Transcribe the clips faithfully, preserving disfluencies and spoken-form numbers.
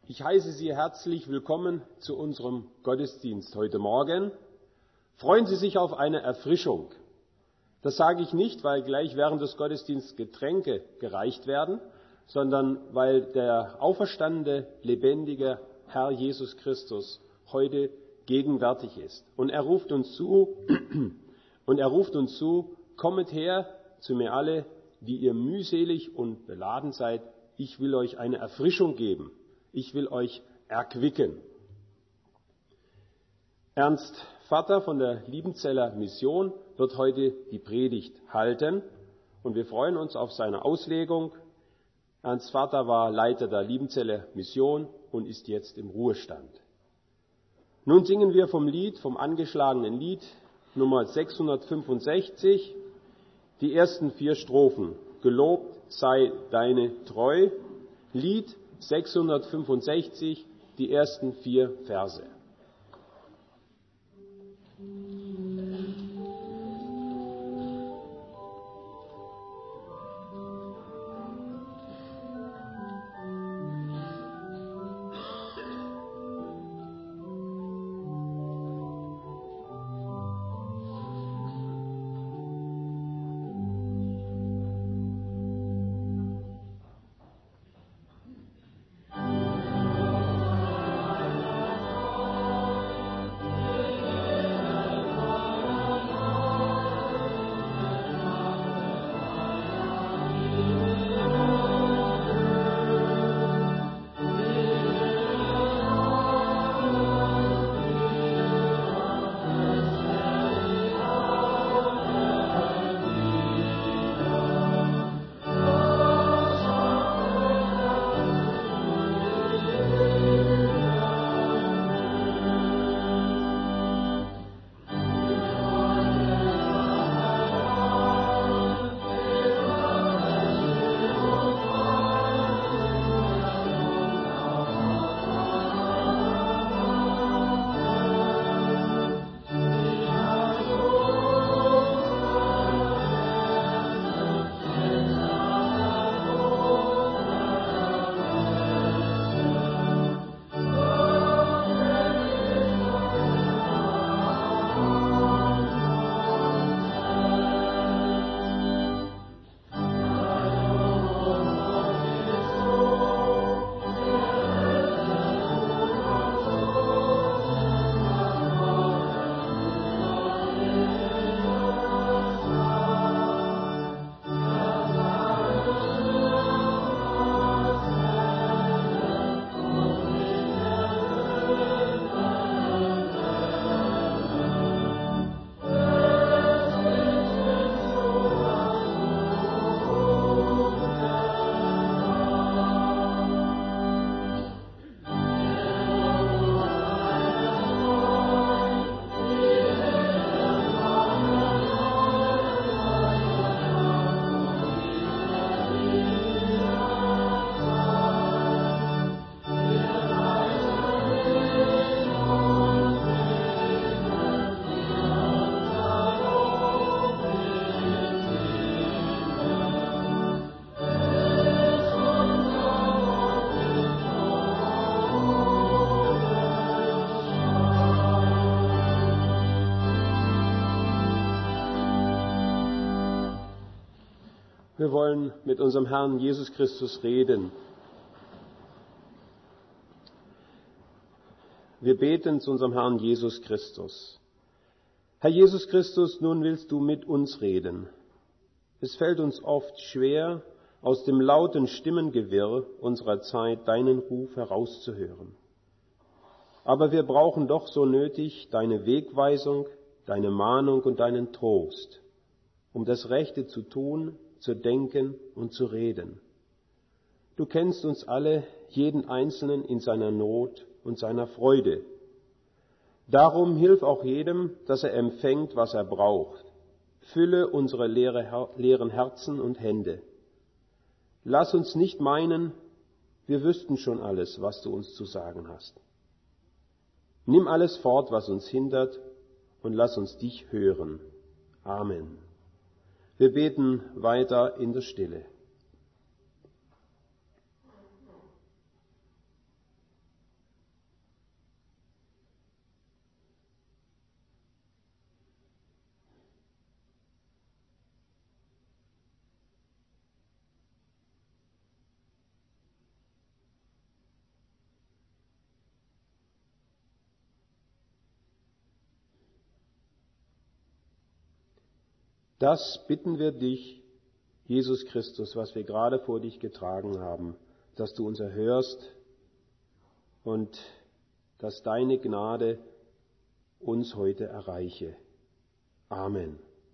Ich heiße Sie herzlich willkommen zu unserem Gottesdienst heute Morgen. Freuen Sie sich auf eine Erfrischung. Das sage ich nicht, weil gleich während des Gottesdienstes Getränke gereicht werden, sondern weil der auferstandene, lebendige Herr Jesus Christus heute gegenwärtig ist. Und er ruft uns zu, und er ruft uns zu, kommet her zu mir alle, die ihr mühselig und beladen seid. Ich will euch eine Erfrischung geben. Ich will euch erquicken. Ernst Vater von der Liebenzeller Mission wird heute die Predigt halten und wir freuen uns auf seine Auslegung. Ernst Vater war Leiter der Liebenzeller Mission und ist jetzt im Ruhestand. Nun singen wir vom Lied, vom angeschlagenen Lied Nummer sechshundertfünfundsechzig, die ersten vier Strophen. Gelobt sei deine Treu. Lied sechshundertfünfundsechzig, die ersten vier Verse. Wir wollen mit unserem Herrn Jesus Christus reden. Wir beten zu unserem Herrn Jesus Christus. Herr Jesus Christus, nun willst du mit uns reden. Es fällt uns oft schwer, aus dem lauten Stimmengewirr unserer Zeit deinen Ruf herauszuhören. Aber wir brauchen doch so nötig deine Wegweisung, deine Mahnung und deinen Trost, um das Rechte zu tun, zu denken und zu reden. Du kennst uns alle, jeden Einzelnen in seiner Not und seiner Freude. Darum hilf auch jedem, dass er empfängt, was er braucht. Fülle unsere leeren Herzen und Hände. Lass uns nicht meinen, wir wüssten schon alles, was du uns zu sagen hast. Nimm alles fort, was uns hindert, und lass uns dich hören. Amen. Wir beten weiter in der Stille. Das bitten wir dich, Jesus Christus, was wir gerade vor dich getragen haben, dass du uns erhörst und dass deine Gnade uns heute erreiche. Amen.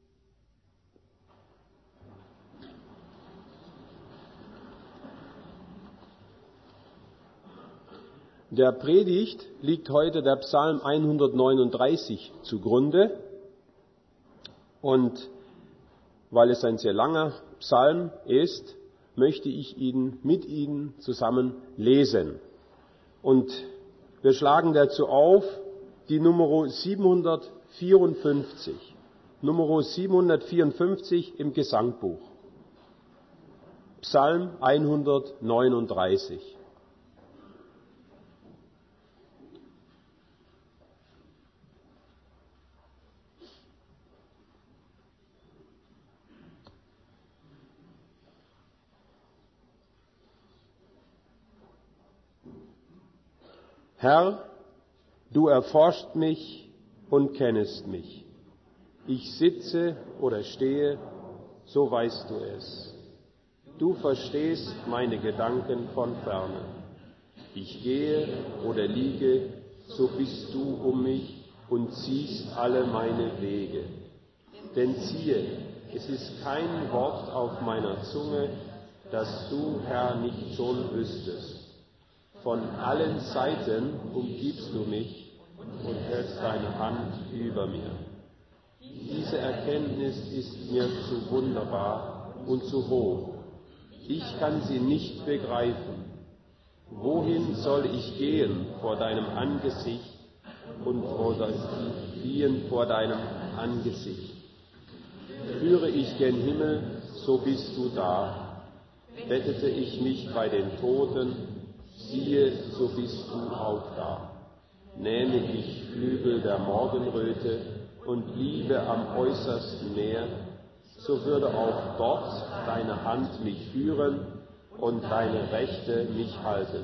Der Predigt liegt heute der Psalm hundertneununddreißig zugrunde. Und weil es ein sehr langer Psalm ist, möchte ich ihn mit Ihnen zusammen lesen. Und wir schlagen dazu auf die Nummer siebenhundertvierundfünfzig. Nummer siebenhundertvierundfünfzig im Gesangbuch. Psalm hundertneununddreißig. Herr, du erforschst mich und kennest mich. Ich sitze oder stehe, so weißt du es. Du verstehst meine Gedanken von ferne. Ich gehe oder liege, so bist du um mich und siehst alle meine Wege. Denn siehe, es ist kein Wort auf meiner Zunge, das du, Herr, nicht schon wüsstest. Von allen Seiten umgibst du mich und hältst deine Hand über mir. Diese Erkenntnis ist mir zu wunderbar und zu hoch. Ich kann sie nicht begreifen. Wohin soll ich gehen vor deinem Angesicht und oder fliehen vor deinem Angesicht? Führe ich gen Himmel, so bist du da. Bettete ich mich bei den Toten, siehe, so bist du auch da. Nähme ich Flügel der Morgenröte und bliebe am äußersten Meer, so würde auch dort deine Hand mich führen und deine Rechte mich halten.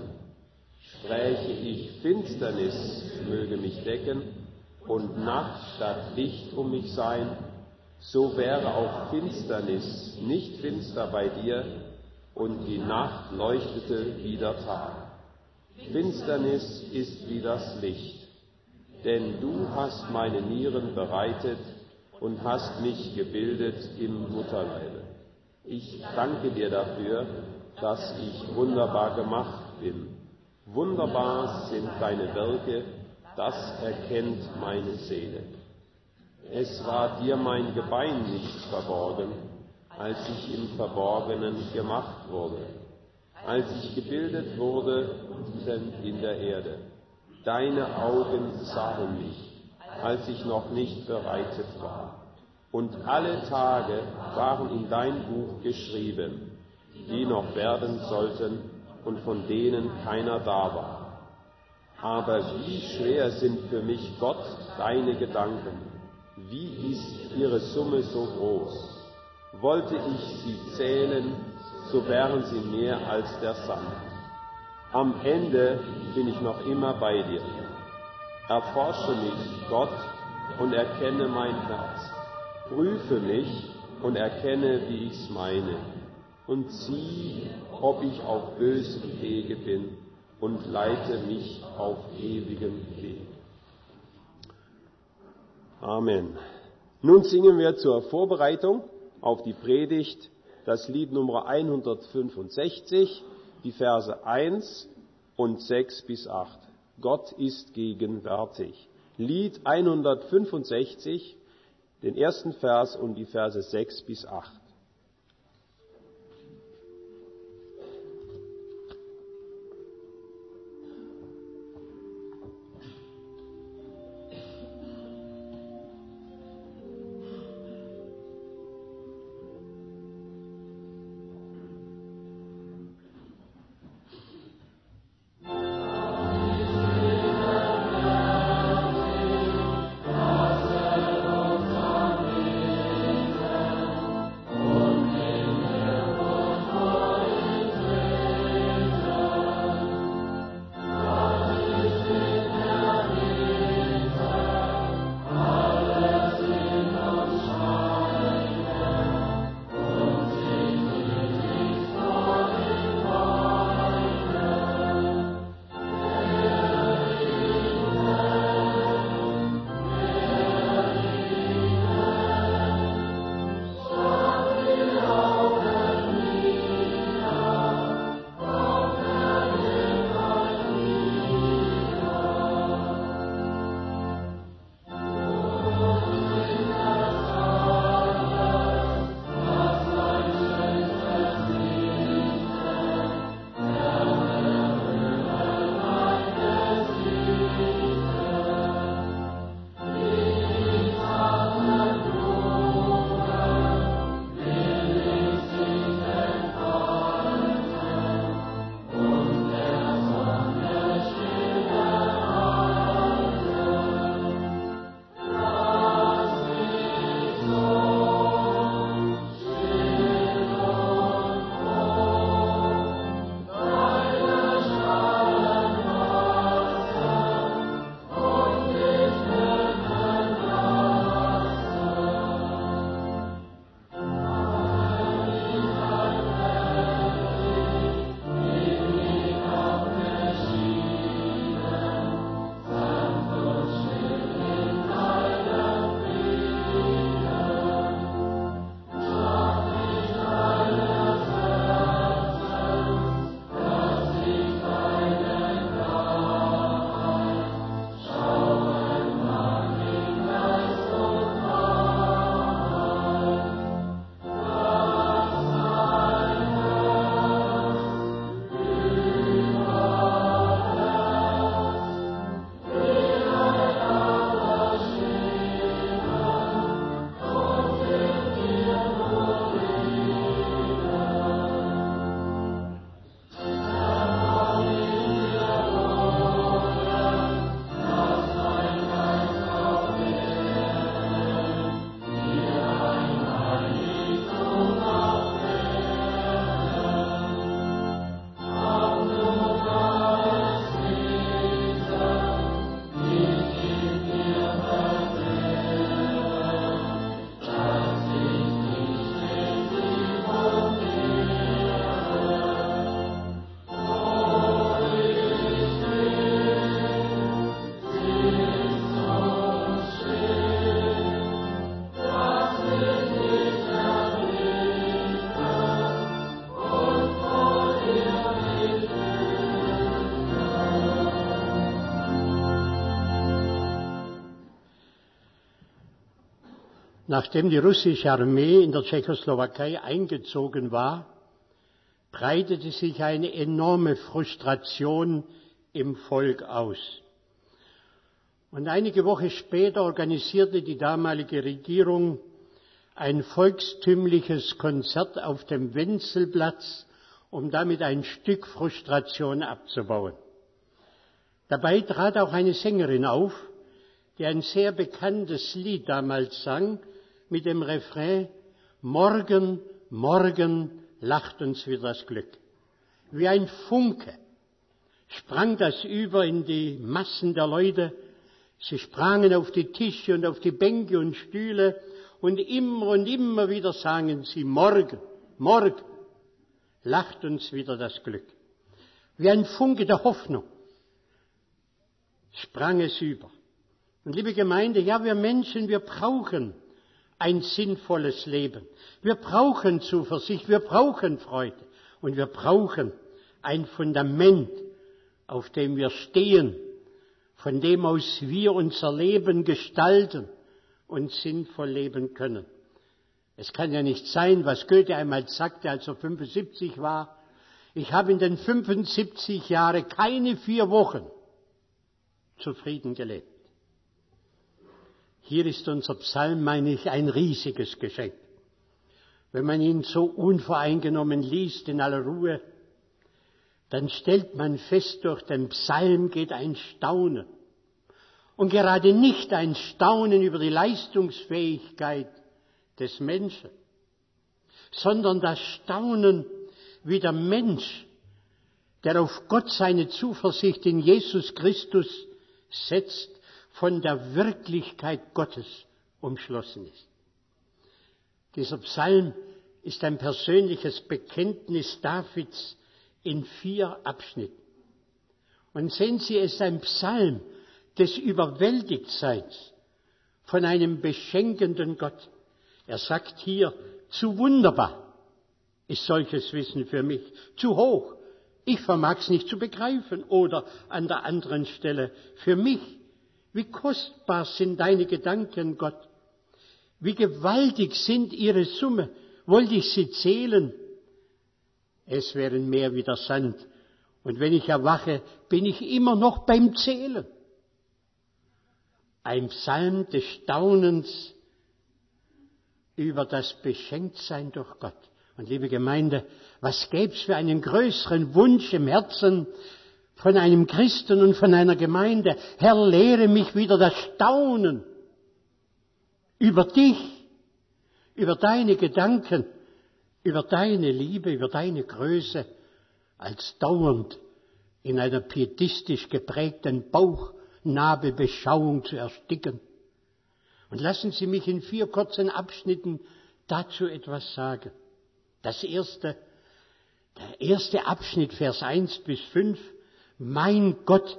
Spräche ich, Finsternis möge mich decken und Nacht statt Licht um mich sein, so wäre auch Finsternis nicht finster bei dir und die Nacht leuchtete wie der Tag. Finsternis ist wie das Licht, denn du hast meine Nieren bereitet und hast mich gebildet im Mutterleibe. Ich danke dir dafür, dass ich wunderbar gemacht bin. Wunderbar sind deine Werke, das erkennt meine Seele. Es war dir mein Gebein nicht verborgen, als ich im Verborgenen gemacht wurde, als ich gebildet wurde in der Erde. Deine Augen sahen mich, als ich noch nicht bereitet war. Und alle Tage waren in dein Buch geschrieben, die noch werden sollten und von denen keiner da war. Aber wie schwer sind für mich, Gott, deine Gedanken. Wie ist ihre Summe so groß? Wollte ich sie zählen, so wären sie mehr als der Sand. Am Ende bin ich noch immer bei dir. Erforsche mich, Gott, und erkenne mein Herz. Prüfe mich und erkenne, wie ich's meine. Und sieh, ob ich auf bösem Wege bin, und leite mich auf ewigem Weg. Amen. Nun singen wir zur Vorbereitung auf die Predigt das Lied Nummer hundertfünfundsechzig, die Verse eins und sechs bis acht. Gott ist gegenwärtig. Lied hundertfünfundsechzig, den ersten Vers und die Verse sechs bis acht. Amen. Nachdem die russische Armee in der Tschechoslowakei eingezogen war, breitete sich eine enorme Frustration im Volk aus. Und einige Wochen später organisierte die damalige Regierung ein volkstümliches Konzert auf dem Wenzelplatz, um damit ein Stück Frustration abzubauen. Dabei trat auch eine Sängerin auf, die ein sehr bekanntes Lied damals sang, mit dem Refrain: Morgen, morgen lacht uns wieder das Glück. Wie ein Funke sprang das über in die Massen der Leute. Sie sprangen auf die Tische und auf die Bänke und Stühle und immer und immer wieder sangen sie: Morgen, morgen lacht uns wieder das Glück. Wie ein Funke der Hoffnung sprang es über. Und liebe Gemeinde, ja, wir Menschen, wir brauchen ein sinnvolles Leben. Wir brauchen Zuversicht, wir brauchen Freude und wir brauchen ein Fundament, auf dem wir stehen, von dem aus wir unser Leben gestalten und sinnvoll leben können. Es kann ja nicht sein, was Goethe einmal sagte, als er fünfundsiebzig war: Ich habe in den fünfundsiebzig Jahren keine vier Wochen zufrieden gelebt. Hier ist unser Psalm, meine ich, ein riesiges Geschenk. Wenn man ihn so unvoreingenommen liest, in aller Ruhe, dann stellt man fest, durch den Psalm geht ein Staunen. Und gerade nicht ein Staunen über die Leistungsfähigkeit des Menschen, sondern das Staunen, wie der Mensch, der auf Gott seine Zuversicht in Jesus Christus setzt, von der Wirklichkeit Gottes umschlossen ist. Dieser Psalm ist ein persönliches Bekenntnis Davids in vier Abschnitten. Und sehen Sie, es ist ein Psalm des Überwältigtseins von einem beschenkenden Gott. Er sagt hier: Zu wunderbar ist solches Wissen für mich, zu hoch, ich vermag es nicht zu begreifen. Oder an der anderen Stelle: Für mich, wie kostbar sind deine Gedanken, Gott, wie gewaltig sind ihre Summe, wollte ich sie zählen, es wären mehr wie der Sand, und wenn ich erwache, bin ich immer noch beim Zählen. Ein Psalm des Staunens über das Beschenktsein durch Gott. Und liebe Gemeinde, was gäbe es für einen größeren Wunsch im Herzen von einem Christen und von einer Gemeinde? Herr, lehre mich wieder das Staunen über dich, über deine Gedanken, über deine Liebe, über deine Größe, als dauernd in einer pietistisch geprägten Bauchnabelbeschauung zu ersticken. Und lassen Sie mich in vier kurzen Abschnitten dazu etwas sagen. Das erste, der erste Abschnitt, Vers eins bis fünf, mein Gott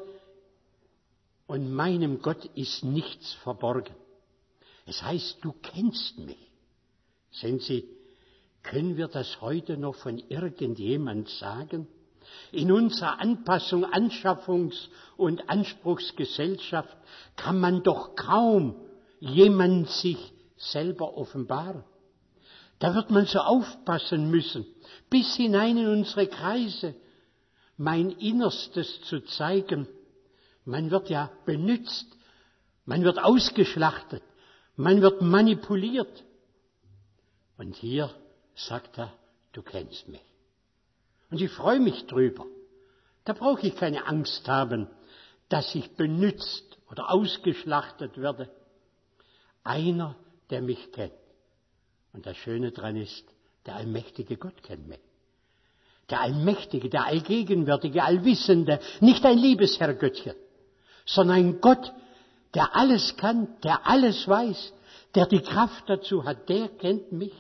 und meinem Gott ist nichts verborgen. Es heißt, du kennst mich. Sehen Sie, können wir das heute noch von irgendjemand sagen? In unserer Anpassung, Anschaffungs- und Anspruchsgesellschaft kann man doch kaum jemand sich selber offenbaren. Da wird man so aufpassen müssen, bis hinein in unsere Kreise, mein Innerstes zu zeigen. Man wird ja benützt, man wird ausgeschlachtet, man wird manipuliert. Und hier sagt er, du kennst mich. Und ich freue mich drüber. Da brauche ich keine Angst haben, dass ich benützt oder ausgeschlachtet werde. Einer, der mich kennt. Und das Schöne daran ist, der allmächtige Gott kennt mich. Der allmächtige, der allgegenwärtige, allwissende, nicht ein Liebesherrgöttchen, sondern ein Gott, der alles kann, der alles weiß, der die Kraft dazu hat, der kennt mich.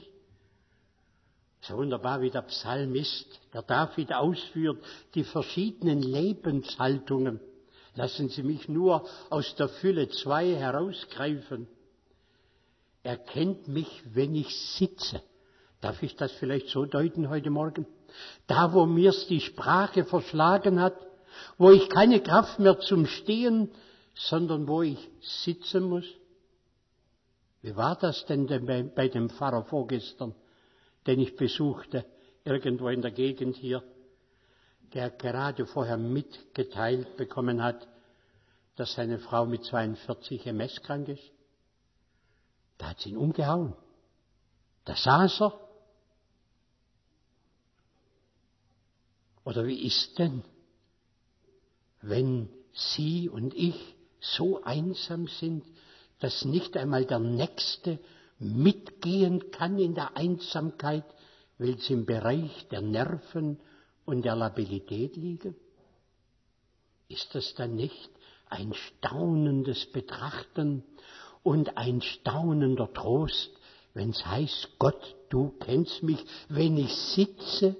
So wunderbar, wie der Psalmist, der David ausführt, die verschiedenen Lebenshaltungen. Lassen Sie mich nur aus der Fülle zwei herausgreifen. Er kennt mich, wenn ich sitze. Darf ich das vielleicht so deuten heute Morgen? Da, wo mir's die Sprache verschlagen hat, wo ich keine Kraft mehr zum Stehen, sondern wo ich sitzen muss. Wie war das denn, denn bei, bei dem Pfarrer vorgestern, den ich besuchte, irgendwo in der Gegend hier, der gerade vorher mitgeteilt bekommen hat, dass seine Frau mit zweiundvierzig M S krank ist? Da hat sie ihn umgehauen. Da saß er. Oder wie ist denn, wenn Sie und ich so einsam sind, dass nicht einmal der Nächste mitgehen kann in der Einsamkeit, weil sie im Bereich der Nerven und der Labilität liegen? Ist das dann nicht ein staunendes Betrachten und ein staunender Trost, wenn es heißt, Gott, du kennst mich, wenn ich sitze?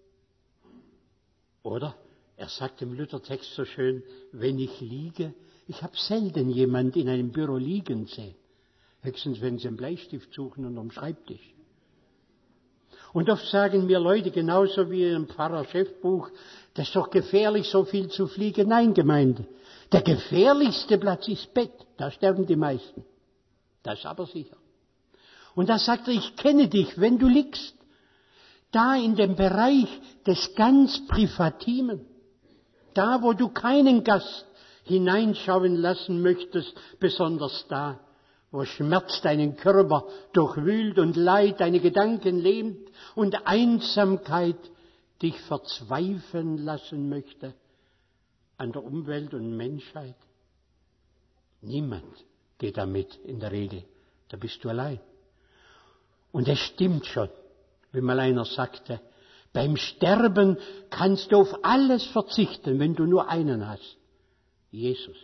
Oder, er sagt im Luthertext so schön, wenn ich liege, ich habe selten jemand in einem Büro liegen sehen. Höchstens, wenn sie einen Bleistift suchen unterm Schreibtisch. Und oft sagen mir Leute, genauso wie im Pfarrer-Chefbuch, das ist doch gefährlich, so viel zu fliegen. Nein, Gemeinde, der gefährlichste Platz ist Bett, da sterben die meisten. Das ist aber sicher. Und da sagt er, ich kenne dich, wenn du liegst, da in dem Bereich des ganz Privatimen, da wo du keinen Gast hineinschauen lassen möchtest, besonders da, wo Schmerz deinen Körper durchwühlt und Leid deine Gedanken lähmt und Einsamkeit dich verzweifeln lassen möchte an der Umwelt und Menschheit. Niemand geht damit in der Regel, da bist du allein. Und es stimmt schon, wie mal einer sagte, beim Sterben kannst du auf alles verzichten, wenn du nur einen hast. Jesus.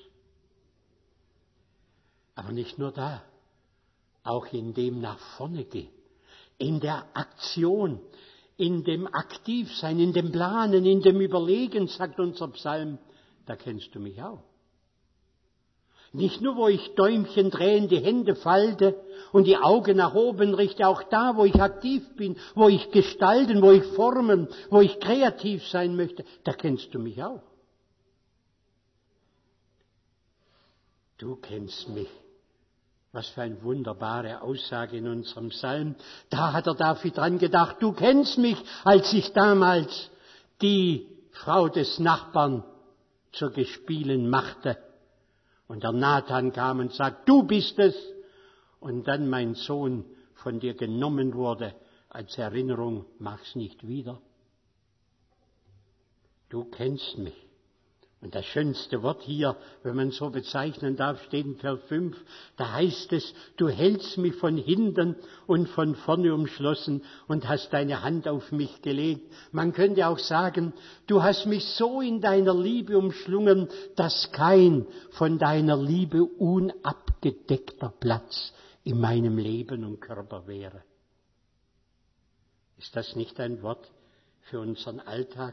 Aber nicht nur da, auch in dem nach vorne gehen, in der Aktion, in dem Aktivsein, in dem Planen, in dem Überlegen, sagt unser Psalm, da kennst du mich auch. Nicht nur, wo ich Däumchen drehen, die Hände falte und die Augen nach oben richte, auch da, wo ich aktiv bin, wo ich gestalten, wo ich formen, wo ich kreativ sein möchte, da kennst du mich auch. Du kennst mich. Was für eine wunderbare Aussage in unserem Psalm. Da hat der David dran gedacht, du kennst mich, als ich damals die Frau des Nachbarn zur Gespielin machte. Und der Nathan kam und sagt, du bist es. Und dann mein Sohn von dir genommen wurde als Erinnerung, mach's nicht wieder. Du kennst mich. Und das schönste Wort hier, wenn man so bezeichnen darf, steht in Vers fünf, da heißt es, du hältst mich von hinten und von vorne umschlossen und hast deine Hand auf mich gelegt. Man könnte auch sagen, du hast mich so in deiner Liebe umschlungen, dass kein von deiner Liebe unabgedeckter Platz in meinem Leben und Körper wäre. Ist das nicht ein Wort für unseren Alltag?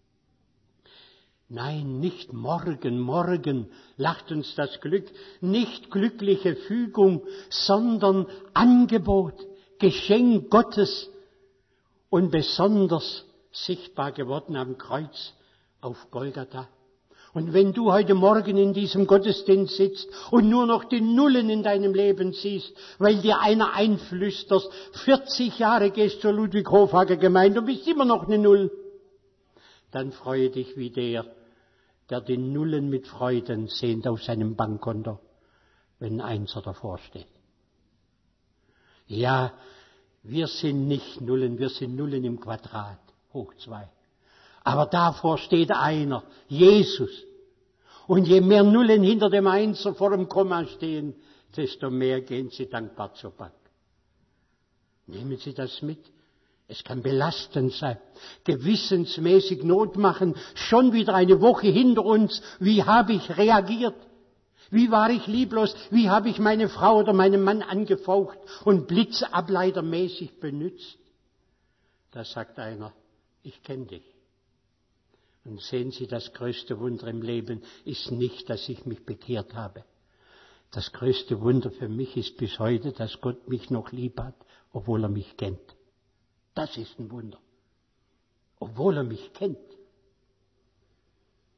Nein, nicht morgen, morgen lacht uns das Glück, nicht glückliche Fügung, sondern Angebot, Geschenk Gottes und besonders sichtbar geworden am Kreuz auf Golgatha. Und wenn du heute Morgen in diesem Gottesdienst sitzt und nur noch die Nullen in deinem Leben siehst, weil dir einer einflüstert, vierzig Jahre gehst zur Ludwig-Hofhager Gemeinde und bist immer noch eine Null, dann freue dich wie der, der die Nullen mit Freuden sehnt auf seinem Bankkonto, wenn ein Einser davor steht. Ja, wir sind nicht Nullen, wir sind Nullen im Quadrat, hoch zwei. Aber davor steht einer, Jesus. Und je mehr Nullen hinter dem Einser vor dem Komma stehen, desto mehr gehen sie dankbar zur Bank. Nehmen Sie das mit. Es kann belastend sein, gewissensmäßig Not machen, schon wieder eine Woche hinter uns. Wie habe ich reagiert? Wie war ich lieblos? Wie habe ich meine Frau oder meinen Mann angefaucht und blitzableitermäßig benützt? Da sagt einer, ich kenne dich. Und sehen Sie, das größte Wunder im Leben ist nicht, dass ich mich bekehrt habe. Das größte Wunder für mich ist bis heute, dass Gott mich noch lieb hat, obwohl er mich kennt. Das ist ein Wunder. Obwohl er mich kennt.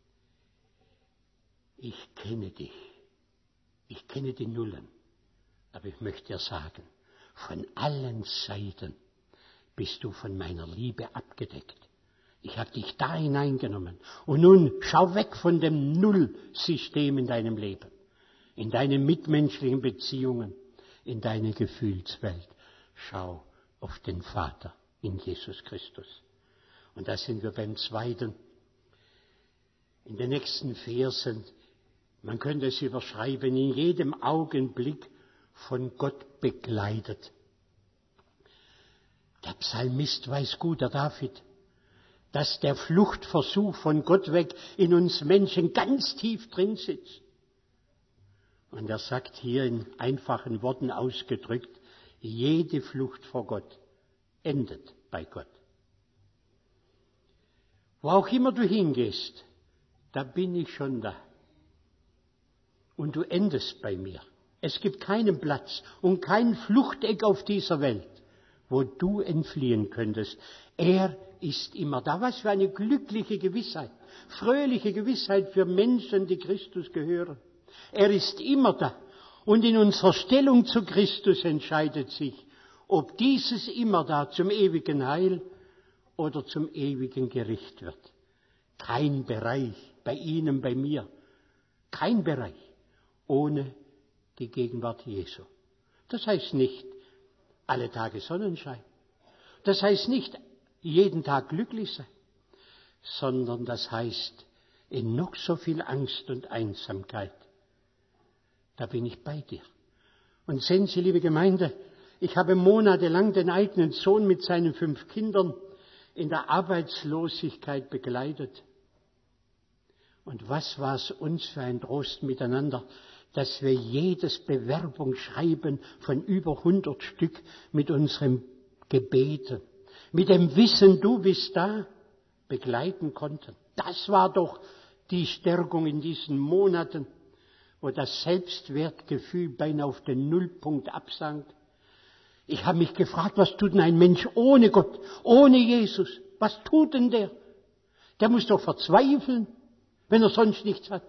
Ich kenne dich. Ich kenne die Nullen. Aber ich möchte dir sagen, von allen Seiten bist du von meiner Liebe abgedeckt. Ich habe dich da hineingenommen. Und nun schau weg von dem Nullsystem in deinem Leben, in deine mitmenschlichen Beziehungen, in deine Gefühlswelt. Schau auf den Vater in Jesus Christus. Und da sind wir beim Zweiten. In den nächsten Versen, man könnte es überschreiben, in jedem Augenblick von Gott begleitet. Der Psalmist weiß gut, der David, dass der Fluchtversuch von Gott weg in uns Menschen ganz tief drin sitzt. Und er sagt hier in einfachen Worten ausgedrückt, jede Flucht vor Gott endet bei Gott. Wo auch immer du hingehst, da bin ich schon da. Und du endest bei mir. Es gibt keinen Platz und kein Fluchteck auf dieser Welt, wo du entfliehen könntest. Er ist immer da. Was für eine glückliche Gewissheit, fröhliche Gewissheit für Menschen, die Christus gehören. Er ist immer da. Und in unserer Stellung zu Christus entscheidet sich, ob dieses immer da zum ewigen Heil oder zum ewigen Gericht wird. Kein Bereich bei Ihnen, bei mir, kein Bereich ohne die Gegenwart Jesu. Das heißt nicht alle Tage Sonnenschein. Das heißt nicht jeden Tag glücklich sein, sondern das heißt in noch so viel Angst und Einsamkeit, da bin ich bei dir. Und sehen Sie, liebe Gemeinde, ich habe monatelang den eigenen Sohn mit seinen fünf Kindern in der Arbeitslosigkeit begleitet. Und was war es uns für ein Trost miteinander, dass wir jedes Bewerbungsschreiben von über hundert Stück mit unserem Gebeten, mit dem Wissen, du bist da, begleiten konnten. Das war doch die Stärkung in diesen Monaten, wo das Selbstwertgefühl beinahe auf den Nullpunkt absank. Ich habe mich gefragt, was tut denn ein Mensch ohne Gott, ohne Jesus? Was tut denn der? Der muss doch verzweifeln, wenn er sonst nichts hat.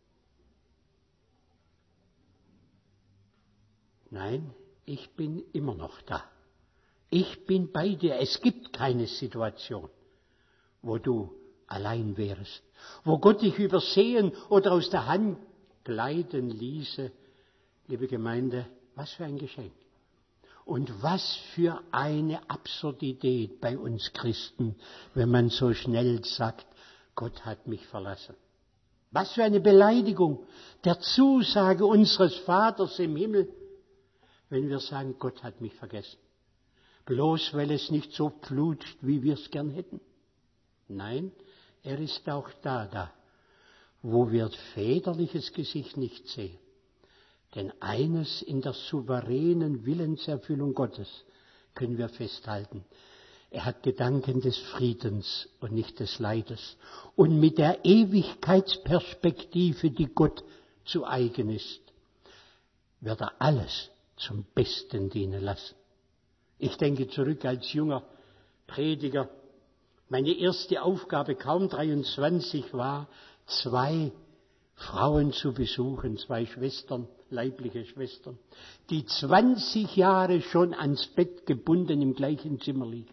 Nein, ich bin immer noch da. Ich bin bei dir. Es gibt keine Situation, wo du allein wärst, wo Gott dich übersehen oder aus der Hand gleiten ließe. Liebe Gemeinde, was für ein Geschenk. Und was für eine Absurdität bei uns Christen, wenn man so schnell sagt, Gott hat mich verlassen. Was für eine Beleidigung der Zusage unseres Vaters im Himmel, wenn wir sagen, Gott hat mich vergessen. Bloß weil es nicht so flutscht, wie wir es gern hätten. Nein, er ist auch da, da, wo wir väterliches Gesicht nicht sehen. Denn eines in der souveränen Willenserfüllung Gottes können wir festhalten. Er hat Gedanken des Friedens und nicht des Leides. Und mit der Ewigkeitsperspektive, die Gott zu eigen ist, wird er alles zum Besten dienen lassen. Ich denke zurück als junger Prediger. Meine erste Aufgabe, kaum dreiundzwanzig, war, zwei Frauen zu besuchen, zwei Schwestern, leibliche Schwestern, die zwanzig Jahre schon ans Bett gebunden im gleichen Zimmer liegen.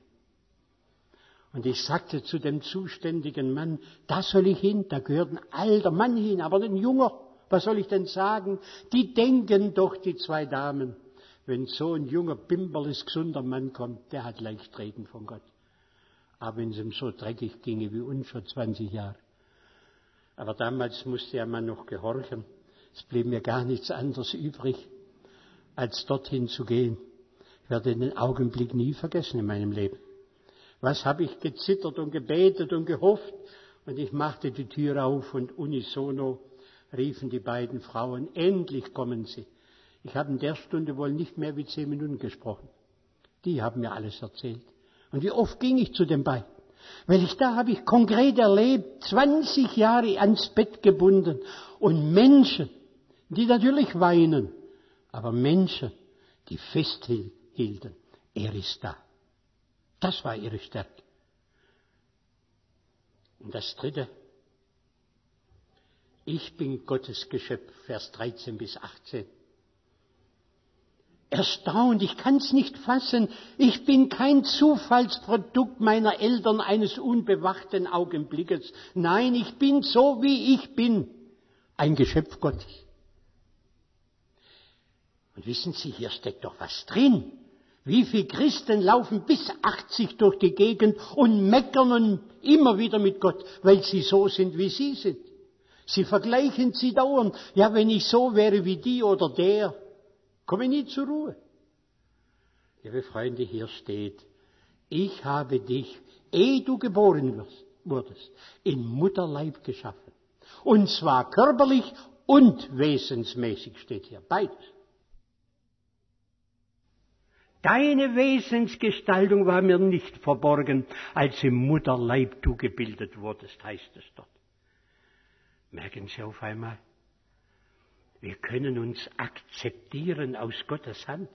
Und ich sagte zu dem zuständigen Mann, da soll ich hin, da gehört ein alter Mann hin, aber ein junger. Was soll ich denn sagen? Die denken doch, die zwei Damen, wenn so ein junger, bimberles, gesunder Mann kommt, der hat leicht reden von Gott. Aber wenn es ihm so dreckig ginge wie uns vor zwanzig Jahren. Aber damals musste der Mann noch gehorchen. Es blieb mir gar nichts anderes übrig, als dorthin zu gehen. Ich werde den Augenblick nie vergessen in meinem Leben. Was habe ich gezittert und gebetet und gehofft? Und ich machte die Tür auf und unisono riefen die beiden Frauen, endlich kommen sie. Ich habe in der Stunde wohl nicht mehr wie zehn Minuten gesprochen. Die haben mir alles erzählt. Und wie oft ging ich zu den beiden? Weil ich da habe ich konkret erlebt, zwanzig Jahre ans Bett gebunden und Menschen, die natürlich weinen, aber Menschen, die festhielten, er ist da. Das war ihre Stärke. Und das Dritte, ich bin Gottes Geschöpf, Vers dreizehn bis achtzehn. erstaunt, ich kann es nicht fassen. Ich bin kein Zufallsprodukt meiner Eltern eines unbewachten Augenblickes. Nein, ich bin so, wie ich bin. Ein Geschöpf Gottes. Und wissen Sie, hier steckt doch was drin. Wie viele Christen laufen bis achtzig durch die Gegend und meckern und immer wieder mit Gott, weil sie so sind, wie sie sind. Sie vergleichen sie dauernd. Ja, wenn ich so wäre wie die oder der, komme ich nie zur Ruhe. Liebe Freunde, hier steht, ich habe dich, ehe du geboren wirst, wurdest, in Mutterleib geschaffen. Und zwar körperlich und wesensmäßig steht hier, beides. Deine Wesensgestaltung war mir nicht verborgen, als im Mutterleib du gebildet wurdest, heißt es dort. Merken Sie auf einmal, wir können uns akzeptieren aus Gottes Hand.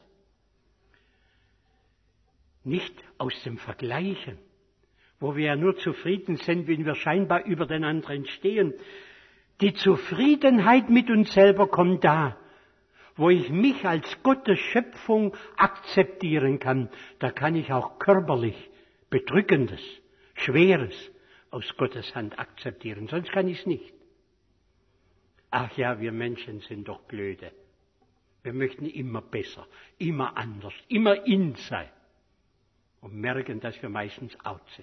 Nicht aus dem Vergleichen, wo wir ja nur zufrieden sind, wenn wir scheinbar über den anderen stehen. Die Zufriedenheit mit uns selber kommt da, wo ich mich als Gottes Schöpfung akzeptieren kann. Da kann ich auch körperlich Bedrückendes, Schweres aus Gottes Hand akzeptieren, sonst kann ich es nicht. Ach ja, wir Menschen sind doch blöde. Wir möchten immer besser, immer anders, immer in sein und merken, dass wir meistens out sind.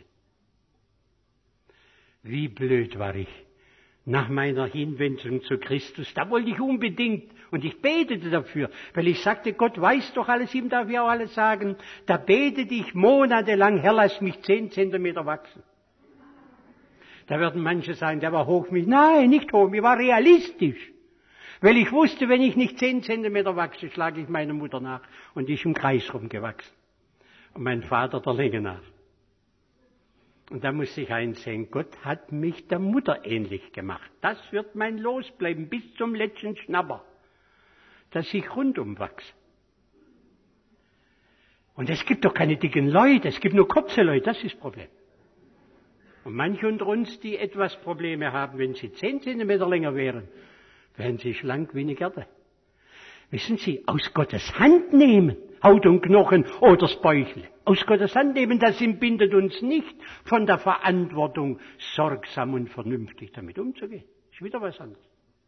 Wie blöd war ich nach meiner Hinwendung zu Christus. Da wollte ich unbedingt, und ich betete dafür, weil ich sagte, Gott weiß doch alles, ihm darf ich auch alles sagen. Da betete ich monatelang, Herr, lass mich zehn Zentimeter wachsen. Da werden manche sagen, der war hoch mich. Nein, nicht hoch, ich war realistisch. Weil ich wusste, wenn ich nicht zehn Zentimeter wachse, schlage ich meine Mutter nach. Und die ist im Kreis rumgewachsen. Und mein Vater der Länge nach. Und da muss ich einsehen, Gott hat mich der Mutter ähnlich gemacht. Das wird mein Los bleiben bis zum letzten Schnapper. Dass ich rundum wachse. Und es gibt doch keine dicken Leute, es gibt nur kurze Leute, das ist das Problem. Und manche unter uns, die etwas Probleme haben, wenn sie zehn Zentimeter länger wären, wären sie schlank wie eine Gerte. Wissen Sie, aus Gottes Hand nehmen, Haut und Knochen oder das Bäuchle. Aus Gottes Hand nehmen, das entbindet uns nicht von der Verantwortung, sorgsam und vernünftig damit umzugehen. Ist wieder was anderes.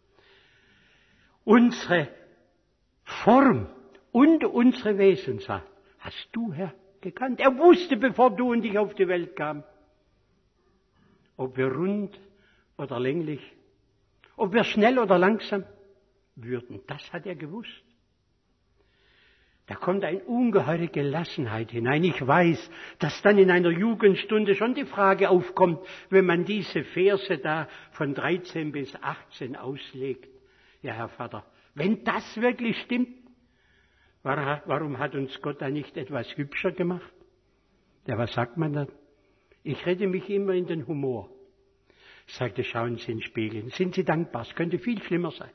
Unsere Form und unsere Wesensart hast du, Herr, gekannt. Er wusste, bevor du und ich auf die Welt kamen, ob wir rund oder länglich, ob wir schnell oder langsam würden. Das hat er gewusst. Da kommt eine ungeheure Gelassenheit hinein. Ich weiß, dass dann in einer Jugendstunde schon die Frage aufkommt, wenn man diese Verse da von dreizehn bis achtzehn auslegt. Ja, Herr Vater, wenn das wirklich stimmt, warum hat uns Gott da nicht etwas hübscher gemacht? Ja, was sagt man dann? Ich rette mich immer in den Humor. Ich sagte, schauen Sie in den Spiegel. Sind Sie dankbar? Es könnte viel schlimmer sein.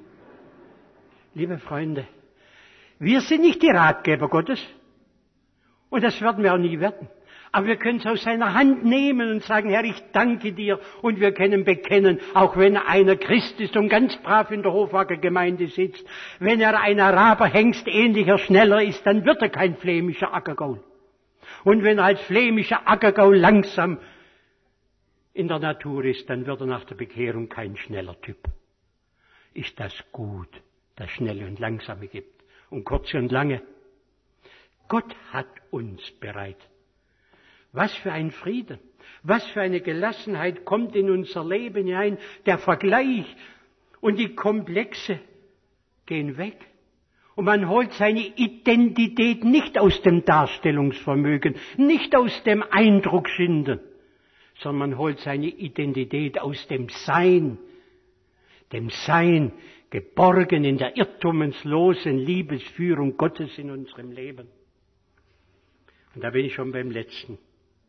Liebe Freunde, wir sind nicht die Ratgeber Gottes. Und das werden wir auch nie werden. Aber wir können es aus seiner Hand nehmen und sagen, Herr, ich danke dir. Und wir können bekennen, auch wenn einer Christ ist und ganz brav in der Hofacker Gemeinde sitzt, wenn er ein Araberhengst ähnlicher, schneller ist, dann wird er kein flämischer Ackergaul. Und wenn er als flämischer Ackergaul langsam in der Natur ist, dann wird er nach der Bekehrung kein schneller Typ. Ist das gut, das Schnelle und Langsame gibt und Kurze und Lange? Gott hat uns bereit. Was für ein Frieden, was für eine Gelassenheit kommt in unser Leben hinein. Der Vergleich und die Komplexe gehen weg. Und man holt seine Identität nicht aus dem Darstellungsvermögen, nicht aus dem Eindruckschinden, sondern man holt seine Identität aus dem Sein, dem Sein, geborgen in der irrtumslosen Liebesführung Gottes in unserem Leben. Und da bin ich schon beim letzten.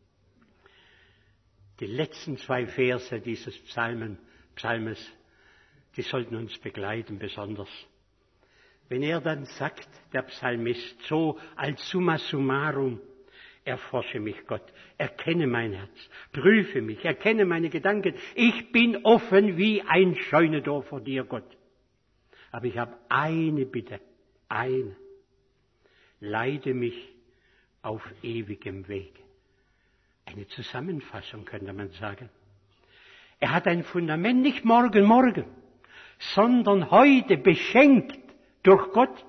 Die letzten zwei Verse dieses Psalmen, Psalmes, die sollten uns begleiten besonders. Wenn er dann sagt, der Psalmist, so als summa summarum, erforsche mich Gott, erkenne mein Herz, prüfe mich, erkenne meine Gedanken. Ich bin offen wie ein Scheunentor vor dir, Gott. Aber ich habe eine Bitte, eine. leite mich auf ewigem Weg. Eine Zusammenfassung könnte man sagen. Er hat ein Fundament nicht morgen, morgen, sondern heute beschenkt durch Gott.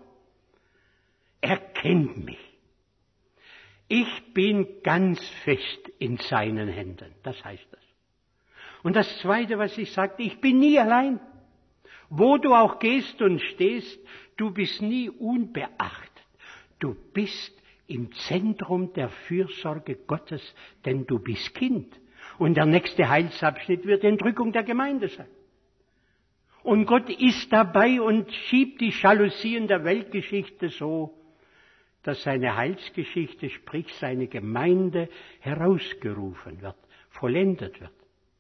Er kennt mich. Ich bin ganz fest in seinen Händen. Das heißt das. Und das Zweite, was ich sagte, ich bin nie allein. Wo du auch gehst und stehst, du bist nie unbeachtet. Du bist im Zentrum der Fürsorge Gottes, denn du bist Kind. Und der nächste Heilsabschnitt wird Entrückung der Gemeinde sein. Und Gott ist dabei und schiebt die Jalousien der Weltgeschichte so, dass seine Heilsgeschichte, sprich seine Gemeinde, herausgerufen wird, vollendet wird.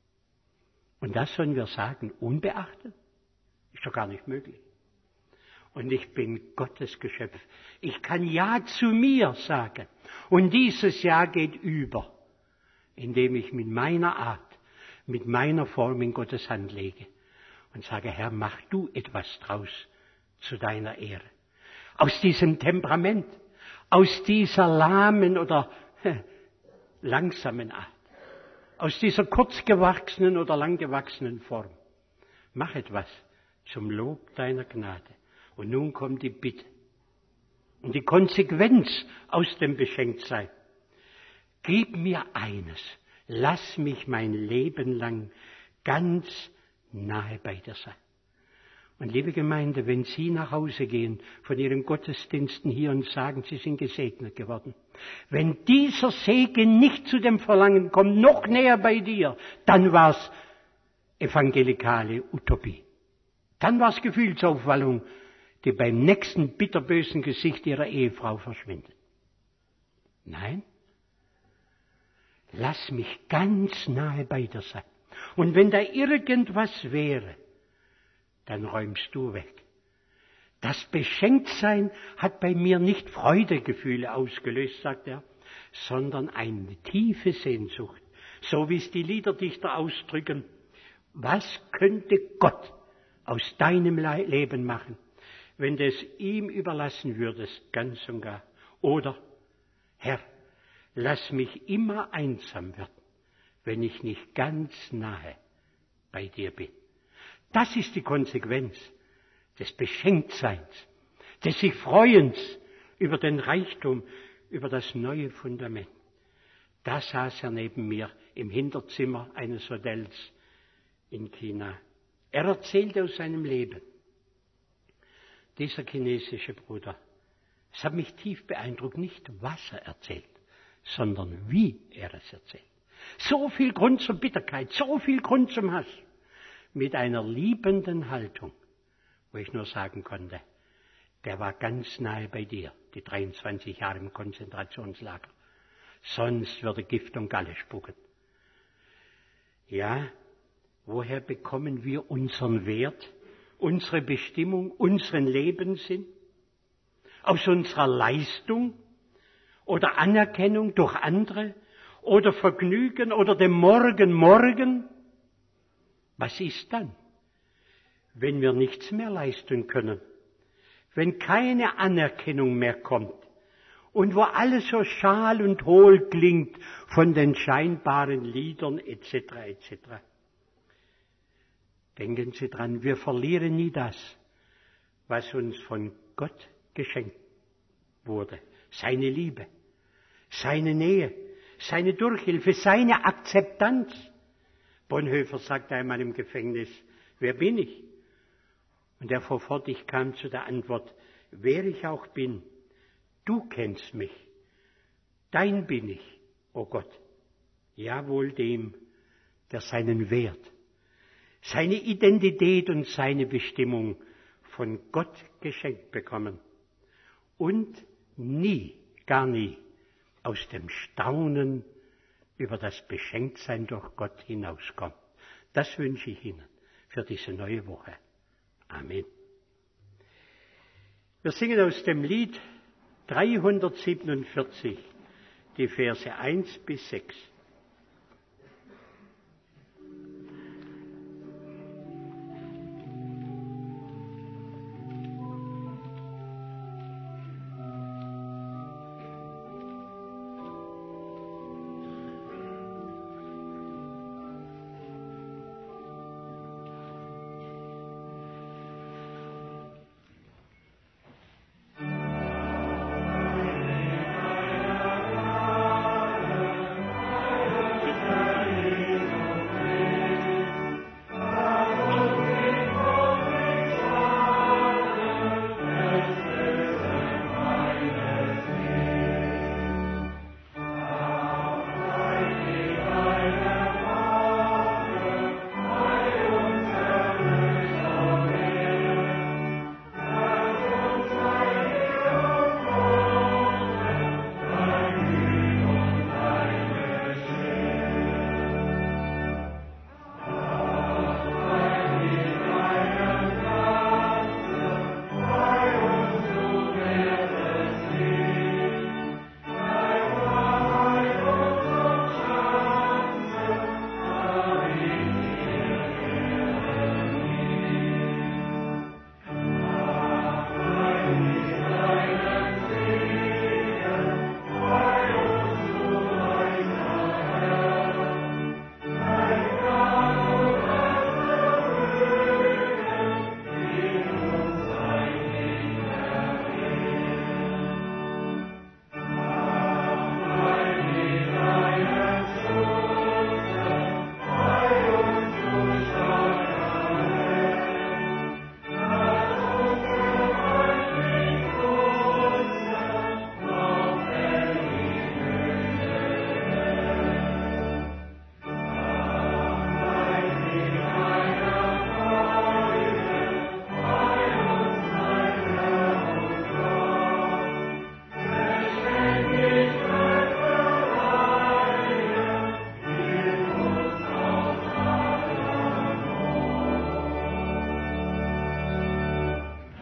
Und das sollen wir sagen, unbeachtet? Ist doch gar nicht möglich. Und ich bin Gottes Geschöpf. Ich kann Ja zu mir sagen. Und dieses Ja geht über, indem ich mit meiner Art, mit meiner Form in Gottes Hand lege und sage, Herr, mach du etwas draus zu deiner Ehre. Aus diesem Temperament, aus dieser lahmen oder langsamen Art, aus dieser kurzgewachsenen oder langgewachsenen Form, mach etwas zum Lob deiner Gnade. Und nun kommt die Bitte und die Konsequenz aus dem Beschenktsein. Gib mir eines, lass mich mein Leben lang ganz nahe bei dir sein. Und liebe Gemeinde, wenn Sie nach Hause gehen von Ihren Gottesdiensten hier und sagen, Sie sind gesegnet geworden, wenn dieser Segen nicht zu dem Verlangen kommt, noch näher bei dir, dann war's evangelikale Utopie. Dann war's Gefühlsaufwallung, die beim nächsten bitterbösen Gesicht Ihrer Ehefrau verschwindet. Nein, lass mich ganz nahe bei dir sein. Und wenn da irgendwas wäre, dann räumst du weg. Das Beschenktsein hat bei mir nicht Freudegefühle ausgelöst, sagt er, sondern eine tiefe Sehnsucht. So wie es die Liederdichter ausdrücken. Was könnte Gott aus deinem Leben machen, wenn du es ihm überlassen würdest, ganz und gar? Oder, Herr, lass mich immer einsam werden, wenn ich nicht ganz nahe bei dir bin. Das ist die Konsequenz des Beschenktseins, des sich Freuens über den Reichtum, über das neue Fundament. Da saß er neben mir im Hinterzimmer eines Hotels in China. Er erzählte aus seinem Leben. Dieser chinesische Bruder, es hat mich tief beeindruckt, nicht was er erzählt, sondern wie er es erzählt. So viel Grund zur Bitterkeit, so viel Grund zum Hass. Mit einer liebenden Haltung, wo ich nur sagen konnte, der war ganz nahe bei dir, die dreiundzwanzig Jahre im Konzentrationslager. Sonst würde Gift und Galle spucken. Ja, woher bekommen wir unseren Wert, unsere Bestimmung, unseren Lebenssinn? Aus unserer Leistung oder Anerkennung durch andere oder Vergnügen oder dem Morgen morgen? Was ist dann, wenn wir nichts mehr leisten können, wenn keine Anerkennung mehr kommt und wo alles so schal und hohl klingt von den scheinbaren Liedern et cetera et cetera? Denken Sie dran, wir verlieren nie das, was uns von Gott geschenkt wurde. Seine Liebe, seine Nähe, seine Durchhilfe, seine Akzeptanz. Bonhoeffer sagte einmal im Gefängnis, wer bin ich? Und er fuhr fort, ich kam zu der Antwort, wer ich auch bin, du kennst mich, dein bin ich, o Gott. Ja, wohl dem, der seinen Wert, seine Identität und seine Bestimmung von Gott geschenkt bekommen und nie, gar nie aus dem Staunen über das Beschenktsein durch Gott hinauskommt. Das wünsche ich Ihnen für diese neue Woche. Amen. Wir singen aus dem Lied dreihundertsiebenundvierzig die Verse eins bis sechs.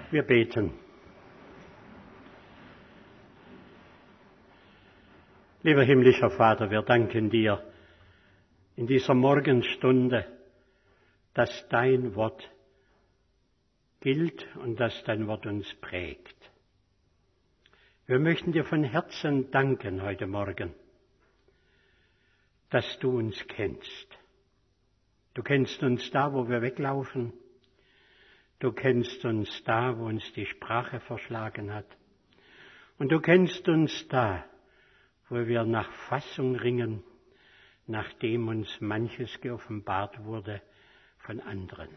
Wir beten. Lieber himmlischer Vater, wir danken dir in dieser Morgenstunde, dass dein Wort gilt und dass dein Wort uns prägt. Wir möchten dir von Herzen danken heute Morgen, dass du uns kennst. Du kennst uns da, wo wir weglaufen. Du kennst uns da, wo uns die Sprache verschlagen hat. Und du kennst uns da, wo wir nach Fassung ringen, nachdem uns manches geoffenbart wurde von anderen.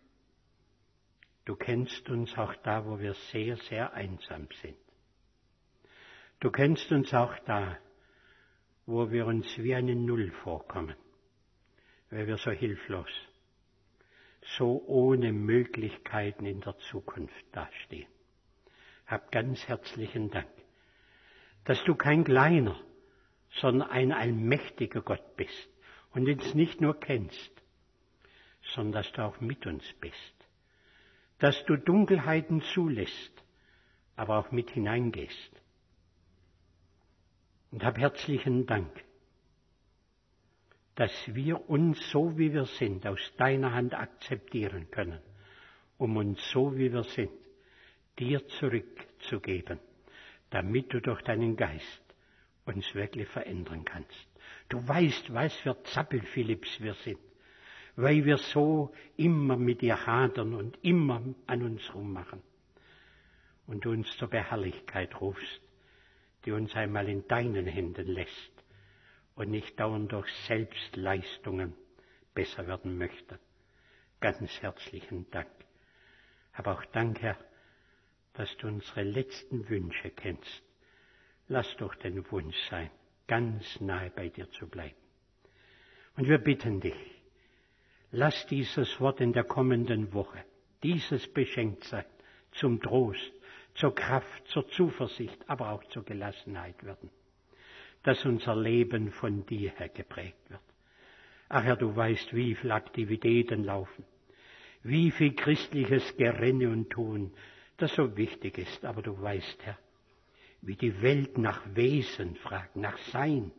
Du kennst uns auch da, wo wir sehr, sehr einsam sind. Du kennst uns auch da, wo wir uns wie eine Null vorkommen, weil wir so hilflos, so ohne Möglichkeiten in der Zukunft dastehen. Hab ganz herzlichen Dank, dass du kein kleiner, sondern ein allmächtiger Gott bist und uns nicht nur kennst, sondern dass du auch mit uns bist, dass du Dunkelheiten zulässt, aber auch mit hineingehst. Und hab herzlichen Dank, dass wir uns so wie wir sind aus deiner Hand akzeptieren können, um uns so wie wir sind dir zurückzugeben, damit du durch deinen Geist uns wirklich verändern kannst. Du weißt, was für Zappelphilipps wir sind, weil wir so immer mit dir hadern und immer an uns rummachen. Und du uns zur Beharrlichkeit rufst, die uns einmal in deinen Händen lässt und nicht dauernd durch Selbstleistungen besser werden möchte. Ganz herzlichen Dank. Aber auch Dank, Herr, dass du unsere letzten Wünsche kennst. Lass doch den Wunsch sein, ganz nahe bei dir zu bleiben. Und wir bitten dich, lass dieses Wort in der kommenden Woche, dieses Beschenktsein zum Trost, zur Kraft, zur Zuversicht, aber auch zur Gelassenheit werden, dass unser Leben von dir her geprägt wird. Ach Herr, du weißt, wie viele Aktivitäten laufen, wie viel christliches Gerenne und Tun, das so wichtig ist, aber du weißt, Herr, wie die Welt nach Wesen fragt, nach Sein,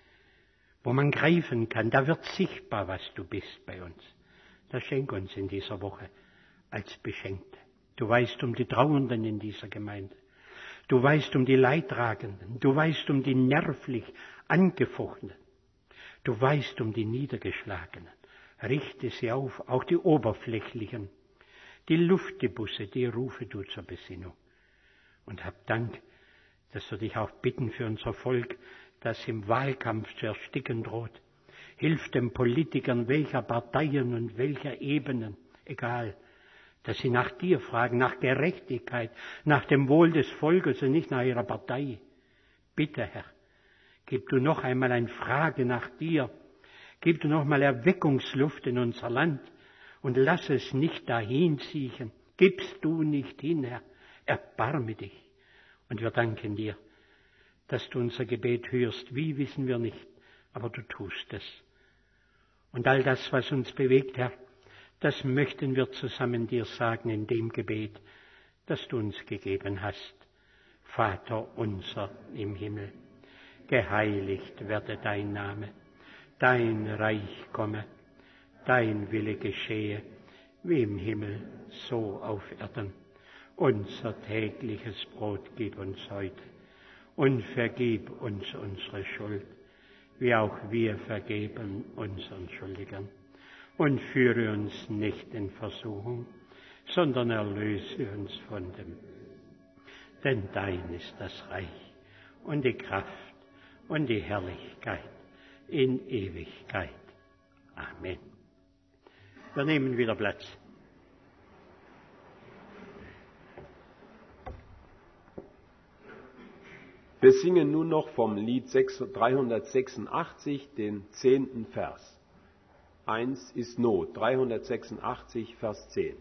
wo man greifen kann, da wird sichtbar, was du bist bei uns. Das schenk uns in dieser Woche als Beschenkte. Du weißt um die Trauernden in dieser Gemeinde. Du weißt um die Leidtragenden. Du weißt um die nervlich Angefochtenen. Du weißt um die Niedergeschlagenen. Richte sie auf, auch die Oberflächlichen. Die Luftbusse, die rufe du zur Besinnung. Und hab Dank, dass wir dich auch bitten für unser Volk, das im Wahlkampf zu ersticken droht. Hilf den Politikern welcher Parteien und welcher Ebenen, egal, dass sie nach dir fragen, nach Gerechtigkeit, nach dem Wohl des Volkes und nicht nach ihrer Partei. Bitte, Herr, gib du noch einmal eine Frage nach dir, gib du noch mal Erweckungsluft in unser Land und lass es nicht dahin siechen. Gibst du nicht hin, Herr, erbarme dich. Und wir danken dir, dass du unser Gebet hörst. Wie, wissen wir nicht, aber du tust es. Und all das, was uns bewegt, Herr, das möchten wir zusammen dir sagen in dem Gebet, das du uns gegeben hast. Vater unser im Himmel, geheiligt werde dein Name, dein Reich komme, dein Wille geschehe, wie im Himmel, so auf Erden. Unser tägliches Brot gib uns heute und vergib uns unsere Schuld, wie auch wir vergeben unseren Schuldigern. Und führe uns nicht in Versuchung, sondern erlöse uns von dem. Denn dein ist das Reich und die Kraft und die Herrlichkeit in Ewigkeit. Amen. Wir nehmen wieder Platz. Wir singen nun noch vom Lied dreihundertsechsundachtzig den zehnten Vers. Eins ist Not, dreihundertsechsundachtzig, Vers zehn.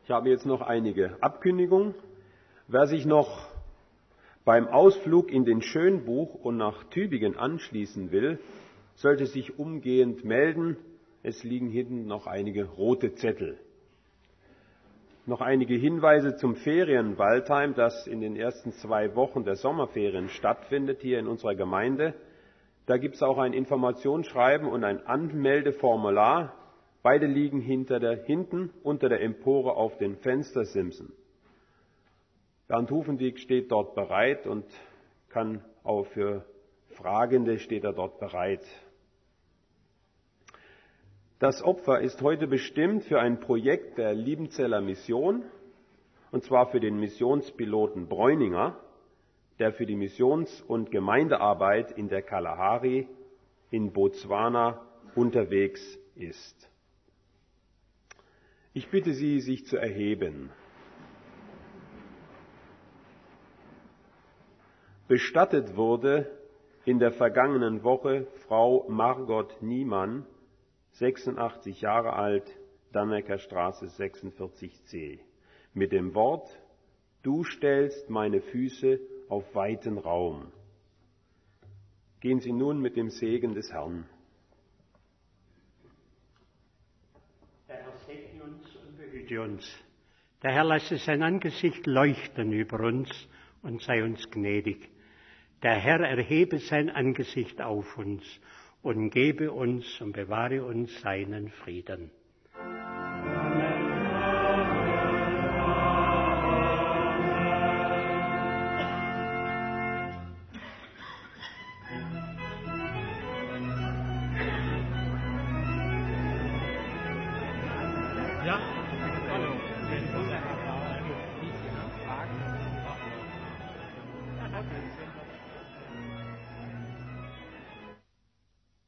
Ich habe jetzt noch einige Abkündigungen. Wer sich noch beim Ausflug in den Schönbuch und nach Tübingen anschließen will, sollte sich umgehend melden. Es liegen hinten noch einige rote Zettel. Noch einige Hinweise zum Ferienwaldheim, das in den ersten zwei Wochen der Sommerferien stattfindet hier in unserer Gemeinde. Da gibt es auch ein Informationsschreiben und ein Anmeldeformular. Beide liegen hinter der, hinten unter der Empore auf den Fenstersimsen. Bernd Hufenweg steht dort bereit und kann auch für Fragende steht er dort bereit. Das Opfer ist heute bestimmt für ein Projekt der Liebenzeller Mission, und zwar für den Missionspiloten Bräuninger, der für die Missions- und Gemeindearbeit in der Kalahari in Botswana unterwegs ist. Ich bitte Sie, sich zu erheben. Bestattet wurde in der vergangenen Woche Frau Margot Niemann, sechsundachtzig Jahre alt, Dannecker Straße sechsundvierzig c, mit dem Wort: Du stellst meine Füße auf weiten Raum. Gehen Sie nun mit dem Segen des Herrn. Der Herr segne uns und behüte uns. Der Herr lasse sein Angesicht leuchten über uns und sei uns gnädig. Der Herr erhebe sein Angesicht auf uns und gebe uns und bewahre uns seinen Frieden. Ja, hallo. Wenn